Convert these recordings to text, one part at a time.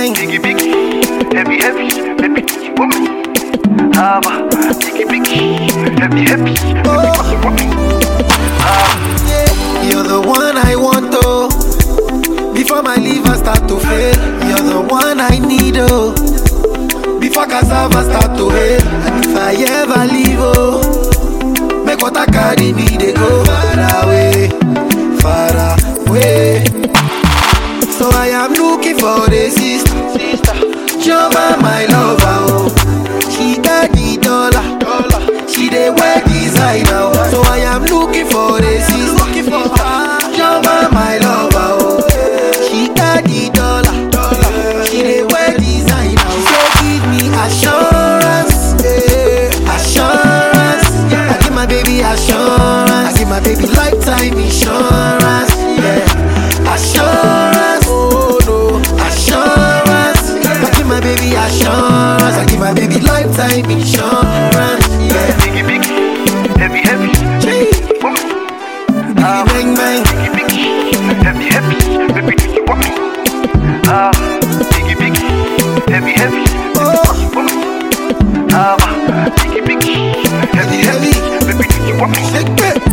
bang. Biggie, biggie, heavy, heavy, baby, you want me? Biggie, biggie, heavy, heavy, baby, you want me? Yeah, you're the one I want, oh. Before my liver start to fail, you're the one I need, oh. Before cassava start to hail, and if I ever leave, oh, make water carry me, they go far away, far away. So I am looking for a sister, Joma, my lover, oh. She got the dollar, she dey wear designer, oh. So I am looking for a sister, Joma, my lover, oh. She got the dollar, she dey wear designer, oh. So give me assurance, assurance. I give my baby assurance, I give my baby lifetime insurance, yeah. Assurance, oh no, assurance. I give my baby assurance, I give my baby lifetime insurance, yeah. Biggie, biggie, heavy, heavy, Gee. want me? Bang bang, Biggie, biggie, heavy, heavy, baby, you want me? Biggie, biggie, heavy, heavy, oh, want me? Biggie, biggie, heavy, heavy, baby, you want me? shake it.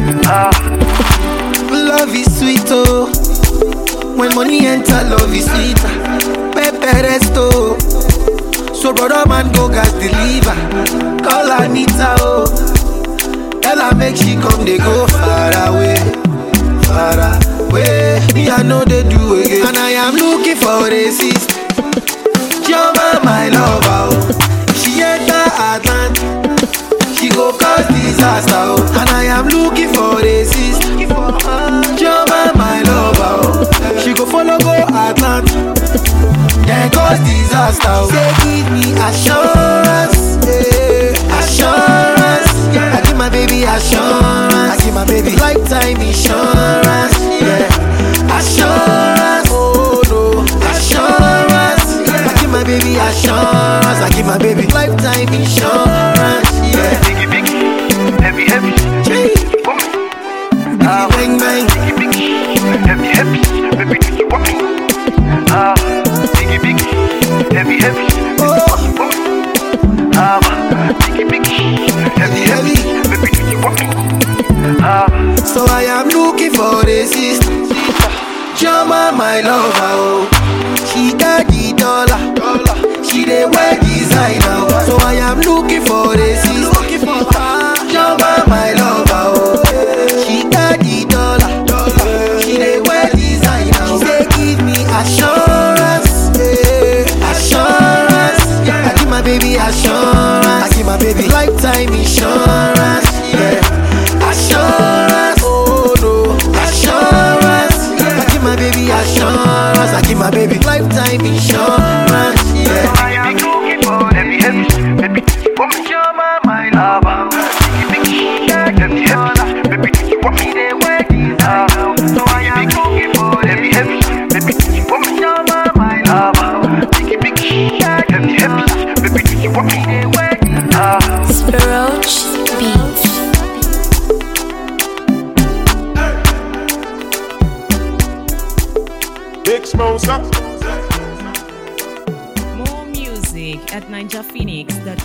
Love is sweet, oh. When money enter, love is sweet. Pepe resto. So brother man go gas deliver. Call Anita, oh. Tell her make she come, they go far away, far away. Me I know they do again, and I am looking for a sister. Joma, my lover, oh. She enter Atlanta, she go cause disaster, oh. And I am looking for a sister. Joma, my lover, oh. She go follow go Atlanta, then cause disaster, oh. Say give me assurance, assurance. I give my baby assurance, I give my baby lifetime insurance, yeah. Assurance, oh no, assurance. I give my baby assurance, I give my baby lifetime insurance, yeah. Biggie, biggie, heavy, heavy, Gee. want me? Bang bang, Biggie, biggie, heavy, heavy, baby, you want me? Biggie, biggie, heavy, heavy, oh, want me? Biggie, biggie, heavy, heavy, baby, you want me? so I am looking for a sister. Joma, my lover, oh. She got the dollar, she dey wear designer, oh. So I am looking for a sister. Joma, my lover, oh. She got the dollar, she dey wear designer, oh. She say give me assurance, assurance. I give my baby assurance, I give my baby lifetime insurance, yeah. Assurance, oh no, assurance. I give my baby assurance, I give my baby lifetime insurance, yeah. I am looking for heavy, heavy, baby, you want me? Joma, my lover. Biggie, biggie, heavy, heavy, baby, you want me? So I am looking for heavy, heavy, baby, you want me? Joma, my lover. Biggie, biggie, heavy, heavy, baby, you want me? Spiroach Beats. Big Smosa. More music at NinjaPhoenix.com.